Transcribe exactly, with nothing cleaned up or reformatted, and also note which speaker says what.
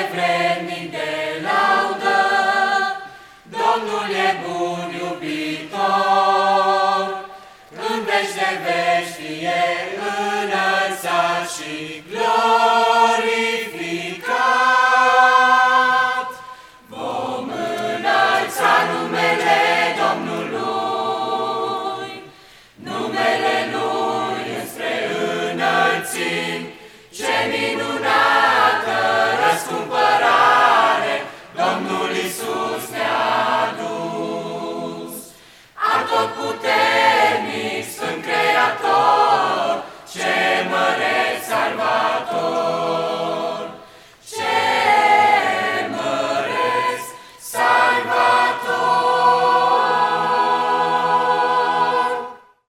Speaker 1: vrednic de laudă, Domnul e bun iubitor, în veci de veci fie înălțat și glorificat. Vom înălța numele Domnului, numele Lui înspre înălțimi, ce minunat!